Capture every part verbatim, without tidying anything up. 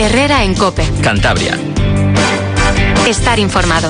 Herrera en COPE. Cantabria. Estar informado.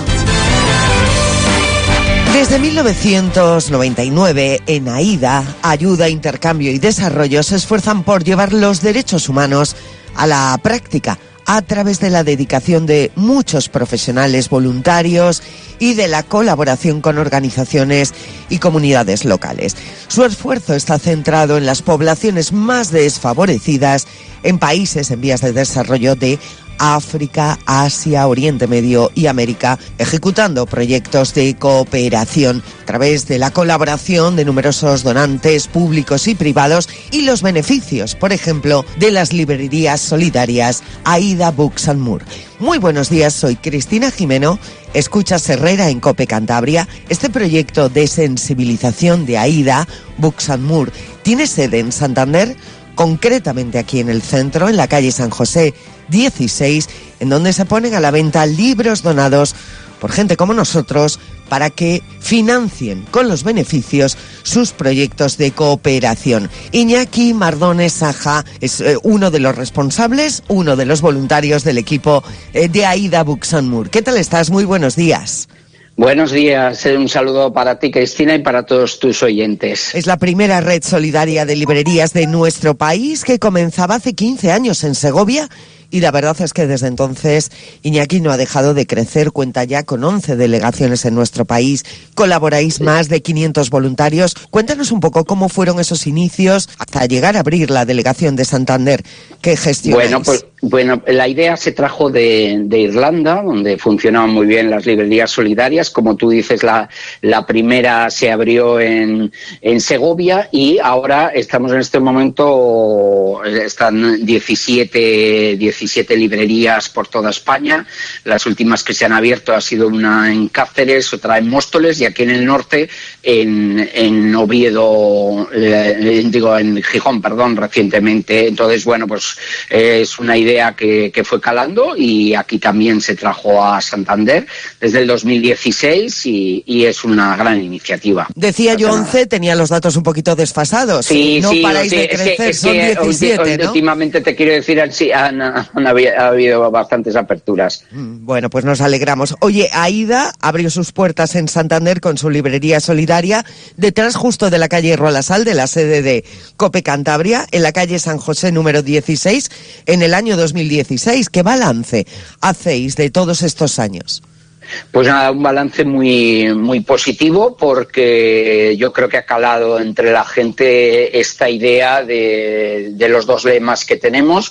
Desde mil novecientos noventa y nueve, en AIDA, Ayuda, Intercambio y Desarrollo, se esfuerzan por llevar los derechos humanos a la práctica a través de la dedicación de muchos profesionales voluntarios y de la colaboración con organizaciones y comunidades locales. Su esfuerzo está centrado en las poblaciones más desfavorecidas en países en vías de desarrollo de África, Asia, Oriente Medio y América, ejecutando proyectos de cooperación a través de la colaboración de numerosos donantes públicos y privados y los beneficios, por ejemplo, de las librerías solidarias AIDA Books and More. Muy buenos días, soy Cristina Jimeno, escuchas Herrera en COPE Cantabria. Este proyecto de sensibilización de AIDA Books and More tiene sede en Santander, concretamente aquí en el centro, en la calle San José dieciséis, en donde se ponen a la venta libros donados por gente como nosotros para que financien con los beneficios sus proyectos de cooperación. Iñaki Mardones Saja es eh, uno de los responsables, uno de los voluntarios del equipo eh, de AIDA Books and More. ¿Qué tal estás? Muy buenos días. Buenos días, un saludo para ti, Cristina, y para todos tus oyentes. Es la primera red solidaria de librerías de nuestro país que comenzaba hace quince años en Segovia. Y la verdad es que desde entonces Iñaki no ha dejado de crecer, cuenta ya con once delegaciones en nuestro país, colaboráis más de quinientos voluntarios. Cuéntanos un poco cómo fueron esos inicios hasta llegar a abrir la delegación de Santander. ¿Qué gestionáis? Bueno, pues bueno, la idea se trajo de, de Irlanda, donde funcionaban muy bien las librerías solidarias. Como tú dices, la, la primera se abrió en, en Segovia y ahora estamos en este momento, están diecisiete, diecisiete librerías por toda España. Las últimas que se han abierto ha sido una en Cáceres, otra en Móstoles y aquí en el norte, en, en Oviedo, eh, digo en Gijón, perdón, recientemente. Entonces, bueno, pues eh, es una idea que, que fue calando y aquí también se trajo a Santander desde el dos mil dieciséis y, y es una gran iniciativa. Decía yo once, tenía los datos un poquito desfasados. Sí, no sí, paráis sí, de es crecer, que, es son que diecisiete, ¿no? Últimamente te quiero decir, sí, han, han habido, ha habido bastantes aperturas. Bueno, pues nos alegramos. Oye, AIDA abrió sus puertas en Santander con su librería solidaria, detrás justo de la calle Rolasal, de la sede de COPE Cantabria, en la calle San José número dieciséis, en el año dos mil dieciséis. ¿Qué balance hacéis de todos estos años? Pues nada, un balance muy muy positivo porque yo creo que ha calado entre la gente esta idea de, de los dos lemas que tenemos,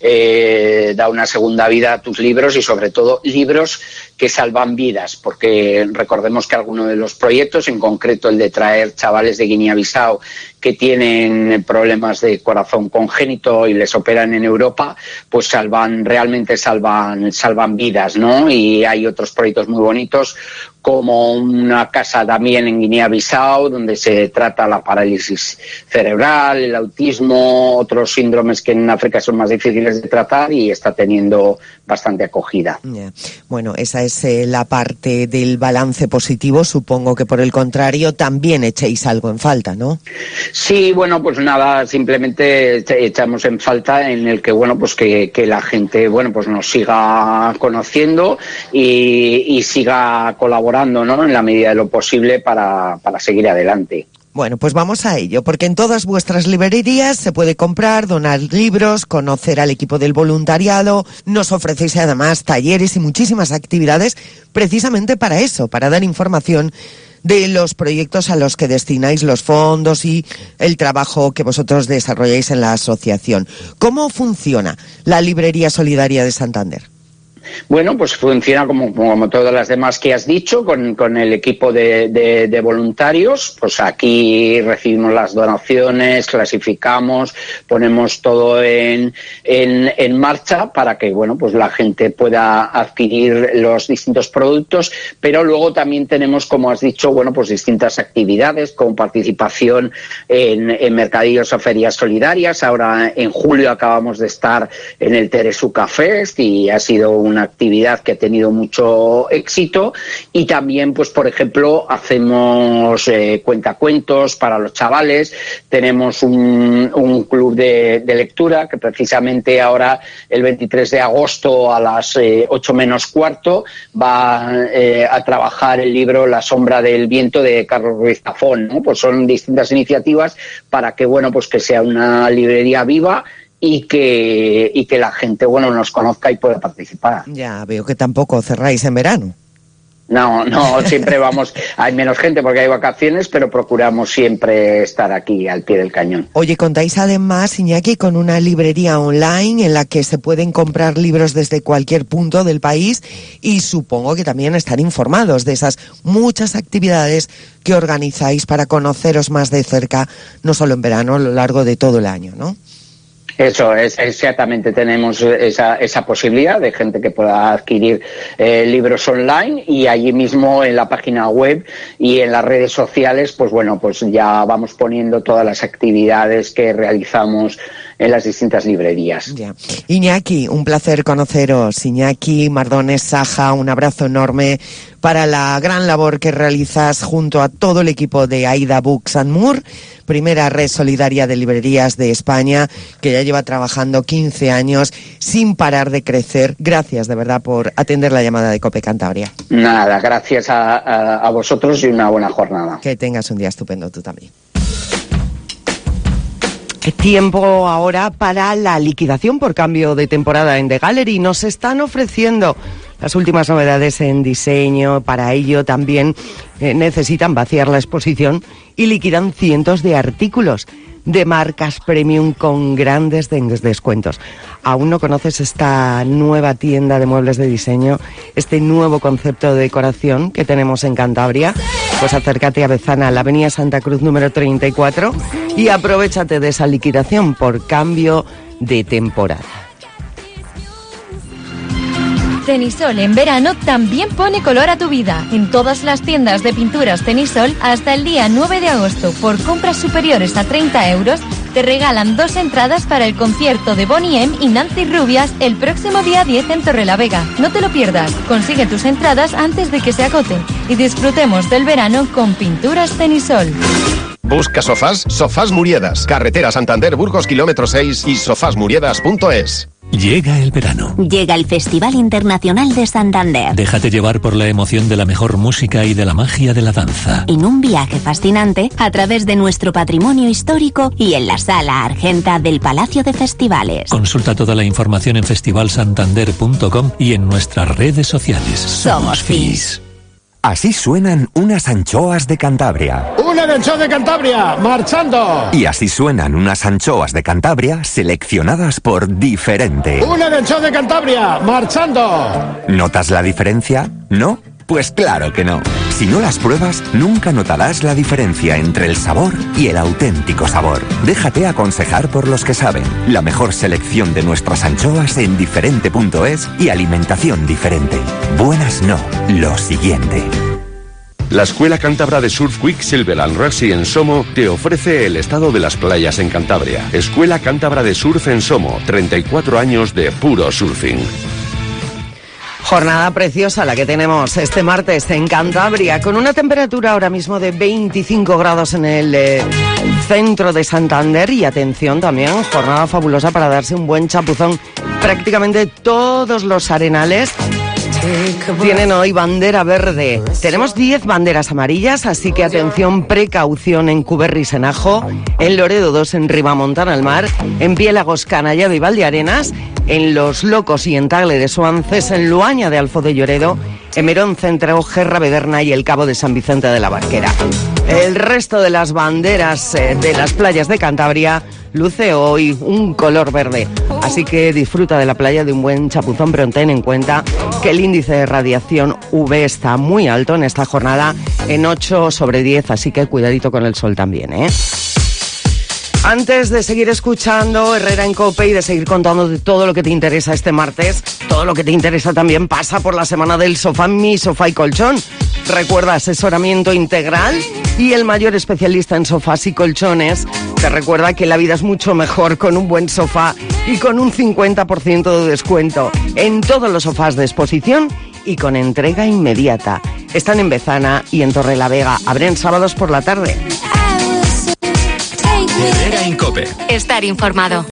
eh, da una segunda vida a tus libros y sobre todo libros que salvan vidas, porque recordemos que algunos de los proyectos, en concreto el de traer chavales de Guinea-Bissau que tienen problemas de corazón congénito y les operan en Europa, pues salvan, realmente salvan, salvan vidas, ¿no? Y hay otros proyectos muy bonitos, como una casa también en Guinea-Bissau, donde se trata la parálisis cerebral, el autismo, otros síndromes que en África son más difíciles de tratar y está teniendo bastante acogida. Yeah. Bueno, esa es eh, la parte del balance positivo. Supongo que por el contrario también echéis algo en falta, ¿no? Sí, bueno, pues nada, simplemente echamos en falta en el que, bueno, pues que, que la gente, bueno, pues nos siga conociendo y, y siga colaborando, ¿no?, en la medida de lo posible para, para seguir adelante. Bueno, pues vamos a ello, porque en todas vuestras librerías se puede comprar, donar libros, conocer al equipo del voluntariado. Nos ofrecéis además talleres y muchísimas actividades precisamente para eso, para dar información de los proyectos a los que destináis los fondos y el trabajo que vosotros desarrolláis en la asociación. ¿Cómo funciona la Librería Solidaria de Santander? Bueno, pues funciona como, como todas las demás que has dicho, con, con el equipo de, de, de voluntarios. Pues aquí recibimos las donaciones, clasificamos, ponemos todo en, en, en marcha para que, bueno, pues la gente pueda adquirir los distintos productos, pero luego también tenemos, como has dicho, bueno, pues distintas actividades con participación en, en mercadillos o ferias solidarias. Ahora en julio acabamos de estar en el Teresuca Fest y ha sido una una actividad que ha tenido mucho éxito. Y también, pues por ejemplo, hacemos eh, cuentacuentos para los chavales. Tenemos un, un club de, de lectura que precisamente ahora, el veintitrés de agosto a las eh, ocho menos cuarto, va eh, a trabajar el libro La sombra del viento de Carlos Ruiz Zafón, ¿no? Pues son distintas iniciativas para que, bueno, pues que sea una librería viva y que, y que la gente, bueno, nos conozca y pueda participar. Ya veo que tampoco cerráis en verano. No, no, siempre vamos, hay menos gente porque hay vacaciones, pero procuramos siempre estar aquí al pie del cañón. Oye, contáis además, Iñaki, con una librería online en la que se pueden comprar libros desde cualquier punto del país y supongo que también están informados de esas muchas actividades que organizáis para conoceros más de cerca, no solo en verano, a lo largo de todo el año, ¿no? Eso es, exactamente, tenemos esa, esa posibilidad de gente que pueda adquirir eh, libros online, y allí mismo en la página web y en las redes sociales, pues bueno, pues ya vamos poniendo todas las actividades que realizamos en las distintas librerías. Ya. Iñaki, un placer conoceros. Iñaki Mardones Saja, un abrazo enorme para la gran labor que realizas junto a todo el equipo de Aida Books and More, primera red solidaria de librerías de España, que ya lleva trabajando quince años sin parar de crecer. Gracias de verdad por atender la llamada de COPE Cantabria. Nada, gracias a, a, a vosotros y una buena jornada. Que tengas un día estupendo tú también. Tiempo ahora para la liquidación por cambio de temporada en The Gallery. Nos están ofreciendo las últimas novedades en diseño. Para ello también eh, necesitan vaciar la exposición y liquidan cientos de artículos de marcas premium con grandes descuentos. ¿Aún no conoces esta nueva tienda de muebles de diseño, este nuevo concepto de decoración que tenemos en Cantabria? Pues acércate a Bezana, la avenida Santa Cruz número treinta y cuatro, y aprovéchate de esa liquidación por cambio de temporada. Tenisol en verano también pone color a tu vida. En todas las tiendas de pinturas Tenisol, hasta el día nueve de agosto, por compras superiores a treinta euros, te regalan dos entradas para el concierto de Bonnie M y Nancy Rubias el próximo día diez en Torrelavega. No te lo pierdas, consigue tus entradas antes de que se agoten y disfrutemos del verano con Pinturas Tenisol. Busca sofás, Sofás Muriedas, carretera Santander Burgos kilómetro seis y sofás muriedas punto es. Llega el verano. Llega el Festival Internacional de Santander. Déjate llevar por la emoción de la mejor música y de la magia de la danza. En un viaje fascinante a través de nuestro patrimonio histórico y en la Sala Argenta del Palacio de Festivales. Consulta toda la información en festival santander punto com y en nuestras redes sociales. Somos F I S. Así suenan unas anchoas de Cantabria. ¡Una anchoa de Cantabria! ¡Marchando! Y así suenan unas anchoas de Cantabria seleccionadas por Diferente. ¡Una anchoa de Cantabria! ¡Marchando! ¿Notas la diferencia? ¿No? Pues claro que no. Si no las pruebas, nunca notarás la diferencia entre el sabor y el auténtico sabor. Déjate aconsejar por los que saben. La mejor selección de nuestras anchoas en diferente punto es y alimentación diferente. Buenas no, lo siguiente. La Escuela Cántabra de Surf Quicksilver and Rugby en Somo te ofrece el estado de las playas en Cantabria. Escuela Cántabra de Surf en Somo, treinta y cuatro años de puro surfing. Jornada preciosa la que tenemos este martes en Cantabria, con una temperatura ahora mismo de veinticinco grados en el eh, centro de Santander, y atención también, jornada fabulosa para darse un buen chapuzón. Prácticamente todos los arenales tienen hoy bandera verde. Tenemos diez banderas amarillas, así que atención, precaución en Cuberris en Ajo, en Loredo dos en Ribamontana al Mar, en Piélagos, Canallado y Valdearenas, en Los Locos y en Tagle de Suances, en Luaña de Alfo de Lloredo, en Merón, Centro, Gerra, Bederna y el Cabo de San Vicente de la Barquera. El resto de las banderas eh, de las playas de Cantabria luce hoy un color verde, así que disfruta de la playa de un buen chapuzón, pero ten en cuenta que el índice de radiación U V está muy alto en esta jornada, en ocho sobre diez, así que cuidadito con el sol también, ¿eh? Antes de seguir escuchando Herrera en COPE y de seguir contando de todo lo que te interesa este martes, todo lo que te interesa también pasa por la semana del sofá, Mi Sofá y Colchón. Recuerda, asesoramiento integral y el mayor especialista en sofás y colchones te recuerda que la vida es mucho mejor con un buen sofá y con un cincuenta por ciento de descuento en todos los sofás de exposición y con entrega inmediata. Están en Bezana y en Torrelavega. Abren sábados por la tarde. Estar informado.